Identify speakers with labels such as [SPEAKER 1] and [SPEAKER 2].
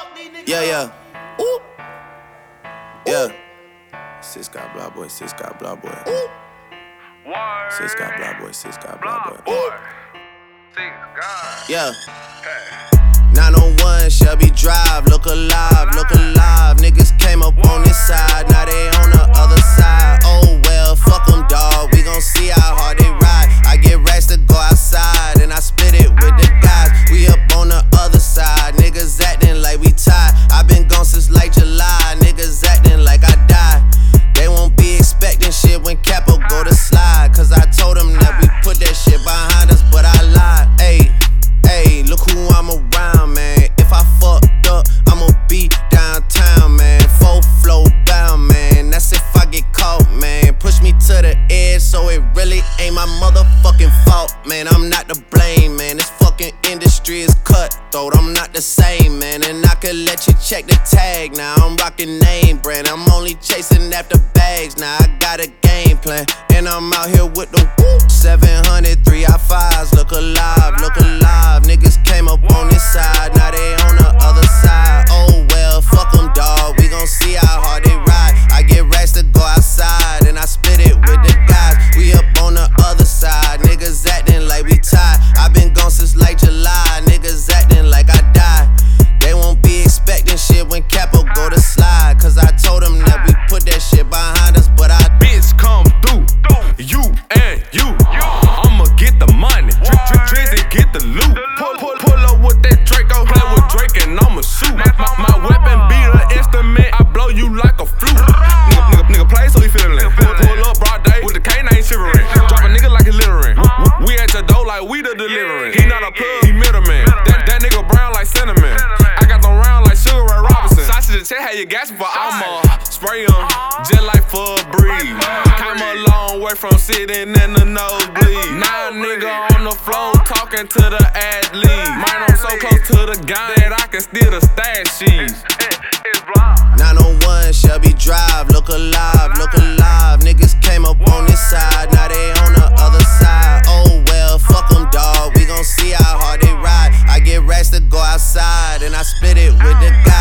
[SPEAKER 1] Yeah, yeah. Ooh. Yeah. Sis got blah boy, sis got blah boy. Ooh. Sis got blah boy, sis got blah boy. Ooh. Yeah. 901 Shelby Drive, look alive, look alive. Niggas came up on this side, now they on the other side. Oh well, fuck them, dawg, we gon' see how hard they ride. I get racks to go outside, and I spit it with the guys. We up on the other side, niggas acting like we tied. I been gone since like July, niggas acting like I died. They won't be expecting shit when Capo go to slide, cause I told them that we put that shit behind us, but I lied. Ayy, look who I'm around, man. If I fucked up, I'ma be downtown, man. Full flow down, man. That's if I get caught, man. Push me to the edge, so it really ain't my motherfucking fault, man. I'm not to blame, man. This fucking industry is cutthroat. I'm not the same, man. And I could let you check the tag now. I'm rocking name brand. I'm only chasing after bags now. I got a game plan, and I'm out here with the whoop. 700 3i5s, look alive, look alive. Niggas came up on this side, now they on the other side. Oh well, fuck them, dawg, we gon' see how hard they ride. I get racks to go outside, and I spit it with the guys. We up on the other side, niggas acting like we tied. I been gone since like July, niggas acting like I died. They won't be expecting shit when Capo go to slide, cause I told them that we put that shit behind us, but I
[SPEAKER 2] bitch come through, you and you. I'ma get the money, Drizzy get the loot. Pull up with that Draco, play with Drake and I'ma shoot. My weapon be the instrument, I blow you like a flute. Nigga play so he feelin'. Pull up broad day with the K9 shivering. Drop a nigga like he littering. We at your door like we the delivering. He not a plug, he middleman. That nigga brown like cinnamon. I got them round like Sugar Ray Robinson. Sausage the check, how you gasping for I'ma spray him just like for a breeze. Came a long way from sitting in the nosebleed. Now a nigga on the floor talking to the athlete. Mine I'm so close to the gun that I can steal the stash sheets.
[SPEAKER 1] 901 Shelby Drive, look alive, look alive. Niggas came up on this side, now they on the other side. Oh well, fuck them, dawg, we gon' see how hard they ride. I get racks to go outside, and I spit it with the guys.